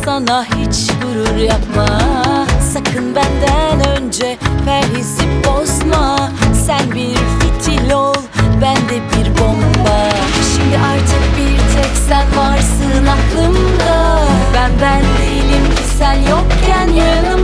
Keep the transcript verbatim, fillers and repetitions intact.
sana hiç gurur yapma. Sakın benden önce perhizi bozma. Sen bir fitil ol, ben de bir bomba. Şimdi artık bir tek sen varsın aklımda. Ben ben değilim ki sen yokken yanımda.